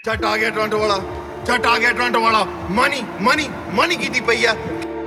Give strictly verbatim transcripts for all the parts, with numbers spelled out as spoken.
ਛੱਟ ਆ ਗਿਆ ਟੋਰਾਂਟੋ ਵਾਲਾ ਛੱਟ ਆ ਗਿਆ ਟੋਰਾਂਟੋ ਵਾਲਾ ਮਨੀ ਮਨੀ ਮਨੀ ਕੀਤੀ ਪਈ ਆ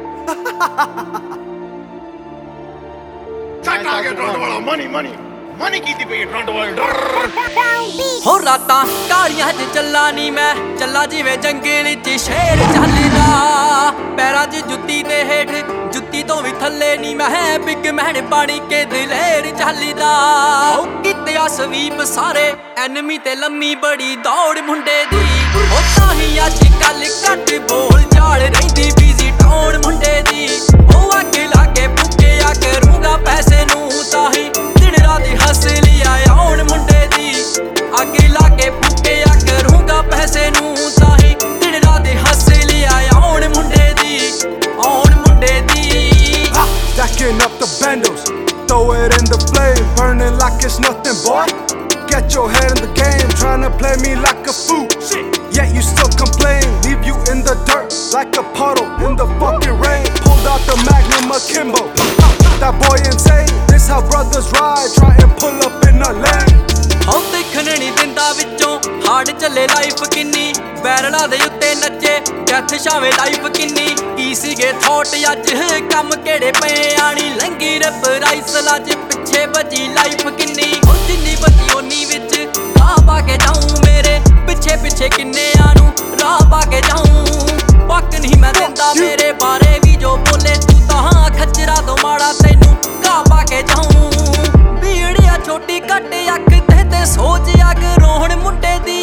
ਛੱਟ ਆ ਗਿਆ ਟੋਰਾਂਟੋ ਵਾਲਾ ਮਨੀ ਮਨੀ ਮਨੀ ਕੀਤੀ ਪਈ ਆ ਟੋਰਾਂਟੋ ਵਾਲਾ ਹੋ ਰਾਤਾਂ ਕਾਲੀਆਂ 'ਚ ਚੱਲਾ ਨੀ ਮੈਂ ਚੱਲਾ ਜਿਵੇਂ ਜੰਗਲ 'ਚ ਸ਼ੇਰ ਚੱਲਦਾ ਪੈਰਾਂ 'ਚ ਜੁੱਤੀ ਦੇ ਹੇਠ ਜੁੱਤੀ ਤੋਂ ਵੀ ਥੱਲੇ ਨੀ ਮੈਂ ਬਿਗ ਮੈਨ ਪਾਣੀ ਕੇ ਦਲੇਰ ਚੱਲਦਾ ਹੋ ਕਿਤਿਆ ਸਵੀਪ ਸਾਰੇ ਐਨਮੀ ਤੇ ਲੰਮੀ ਬੜੀ ਦੌੜ ਮੁੰਡੇ ਦੀ ਹੋ ਤਾਂ ਹੀ ਅੱਜ ਕੱਲ ਘੱਟ ਬੋਲ ਚਾਲ ਰਹਿੰਦੀ ਬਿਜ਼ੀ ਟਾਉਣ ਮੁੰਡੇ ਦੀ ਉਹ ਅੱਗੇ ਲਾ ਕੇ ਫੁੱਕਿਆ ਕਰੂੰਗਾ ਪੈਸੇ ਨੂੰ ਤਾਂ ਹੀ ਦਿਨ ਰਾਤ ਹੱਸ ਲਿਆ ਆਉਣ ਮੁੰਡੇ ਦੀ ਅੱਗੇ ਲਾ ਕੇ ਫੁੱਕਿਆ ਕਰੂੰਗਾ ਪੈਸੇ ਨੂੰ ਤਾਂ ਹੀ ਦਿਨ ਰਾਤ ਹੱਸ ਲਿਆ ਆਉਣ ਮੁੰਡੇ ਦੀ ਆਉਣ ਮੁੰਡੇ ਦੀ Stacking up the bundles, throw it in the flame, burning like it's nothing, boy. Get your head in the game, tryna play me like a fool. Yet you still complain, leave you in the dirt like a puddle in the fucking rain. Pulled out the Magnum Akimbo, that boy insane. This how brothers ride, try and pull up in a lane. ਹਾਂ ਦੇਖਣ ਨਹੀਂ ਦਿੰਦਾ ਵਿੱਚੋਂ hard ਚੱਲੇ life ਕਿੰਨੀ ਬੈਰਲਾਂ ਦੇ ਉੱਤੇ ਨੱਚੇ ਡੈਥ ਛਾਵੇਂ ਲਾਈਫ ਕਿੰਨੀ ਕੀ ਸੀਗੇ ਥੋਟ ਅੱਜ ਕੰਮ ਕਿਹੜੇ ਪਏ ਆਣੀ ਲੰਗੀ ਰੱਬ ਰਾਈਸ ਲੱਜ ਪਿੱਛੇ ਭੱਜੀ ਲਾਈਫ ਕਿੰਨੀ ਉਹ ਜਿੰਨੀ ਭੱਜੀ ਓਨੀ ਵਿੱਚ ਰਾਹ ਪਾ ਕੇ ਜਾਊਂ ਮੇਰੇ ਪਿੱਛੇ ਪਿੱਛੇ ਕਿੰਨਿਆਂ ਨੂੰ ਰਾਹ ਪਾ ਕੇ ਜਾਊਂ ਪੱਕ ਨਹੀਂ ਮੈਂ ਦਿੰਦਾ ਮੇਰੇ ਬਾਰੇ ਵੀ ਜੋ ਬੋਲੇ ਤੂੰ ਤਾਂ ਖੱਜਰਾ ਤੋਂ ਮਾੜਾ ਤੈਨੂੰ ਘਾਹ ਪਾ ਕੇ ਜਾਊਂ ਬੀੜਿਆ ਛੋਟੀ ਘੱਟ ਅੱਖ ਤੇ ਤੇ ਸੋਚ ਅੱਗ ਰੋਹਣ ਮੁੰਡੇ ਦੀ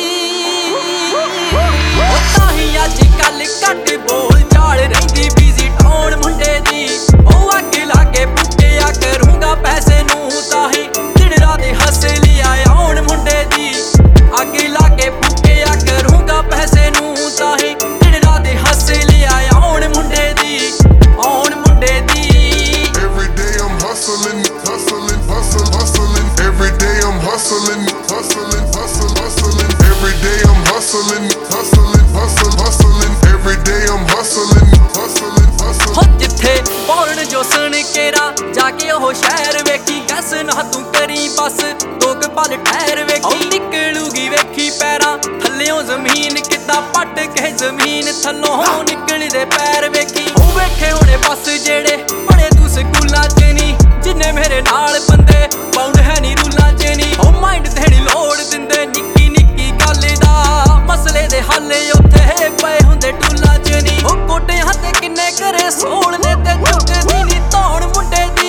ਉਹ ਤਾਂ ਹੀ ਅੱਜ ਕੱਲ ਘੱਟ ਬੋਲ ਚਾਲ ਰਹਿੰਦੀ ਬਿਜ਼ੀ ਟਾਉਣ ਮੁੰਡੇ ਦੀ ਉਹ ਅੱਗੇ ਲਾ ਕੇ ਫੁੱਕਿਆ ਕਰੂੰਗਾ ਪੈਸੇ ਨੂੰ ਤਾਂ ਹੀ ਦਿਨ ਰਾਤ ਹੱਸ ਲਿਆ ਆਉਣ ਮੁੰਡੇ ਦੀ ਅੱਗੇ ਲਾ ਕੇ ਫੁੱਕਿਆ ਕਰੂੰਗਾ ਪੈਸੇ ਨੂੰ ਤਾਂ ਹੀ ਦਿਨ ਰਾਤ ਹੱਸ ਲਿਆ ਆਉਣ ਮੁੰਡੇ ਦੀ ਆਉਣ ਮੁੰਡੇ ਦੀ Every day I'm hustling, hustling, hustle, hustling. Every day I'm hustling, hustling, hustle, hustling. Every day I'm hustling, hustling, hustle, hustling. Every day I'm hustling, hustling, hustle. ਹੋ ਜਿੱਥੇ ਬੋਲਣ ਜੋ ਸੁਣ ਕੇਰਾ ਜਾ ਕੇ ਉਹ ਸ਼ਹਿਰ ਵੇਖੀ ਕਸ ਨਾ ਤੂੰ ਕਰੀ ਬਸ ਦੋ ਕੁ ਪਲ ਠਹਿਰ ਵੇਖੀ ਨਿਕਲੂਗੀ ਵੇਖੀ ਪੈਰਾਂ ਥੱਲਿਓਂ ਜ਼ਮੀਨ ਕਿੱਦਾਂ ਪੱਟ ਕੇ ਜ਼ਮੀਨ ਥੱਲੋਂ ਨਿਕਲਦੇ ਪੈਰ ਵੇਖੀ ਉਹ ਵੇਖੇ ਹੋਣੇ ਬਸ ਜਿਹੜੇ ਪੜੇ ਤੂੰ ਸਕੂਲਾਂ 'ਚ ਨਹੀਂ ਜਿੰਨੇ ਮੇਰੇ ਨਾਲ ਬੰਦੇ ਪਾਉਂਡ ਹੈ ਨੀ ਰੂਲਾਂ 'ਚ ਨਹੀਂ ਉਹ ਮਾਈਂਡ ਤੇ ਨੀ ਲੋੜ ਦਿੰਦੇ ਨਿੱਕੀ ਨਿੱਕੀ ਗੱਲ ਦਾ ਮਸਲੇ ਦੇ ਹੱਲ ਉੱਥੇ ਪਏ ਹੁੰਦੇ ਟੂਲਾਂ 'ਚ ਨਹੀਂ ਉਹ ਕੋਟਿਆਂ ਤੇ ਕਿੰਨੇ ਕਰੇ ਸੋਲ ਨੇ ਤੇ ਚੁੱਕਦੀ ਨੀ ਧੌਣ ਮੁੰਡੇ ਦੀ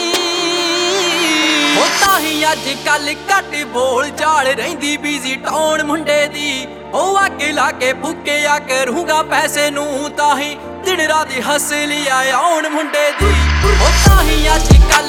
ਉਹ ਤਾਂ ਹੀ ਅੱਜ ਕੱਲ ਘੱਟ ਬੋਲ ਚਾਲ ਰਹਿੰਦੀ ਬਿਜ਼ੀ ਟਾਉਣ ਮੁੰਡੇ ਦੀ ਉਹ ਅੱਗੇ ਲਾ ਕੇ ਫੁੱਕਿਆ ਕਰੂੰਗਾ ਪੈਸੇ ਨੂੰ ਤਾਂ ਹੀ ਦਿਨ ਰਾਤ ਹੱਸ ਲਿਆ ਆਉਣ ਮੁੰਡੇ ਦੀ ਉਹ ਤਾਂ ਹੀ ਅੱਜ ਕੱਲ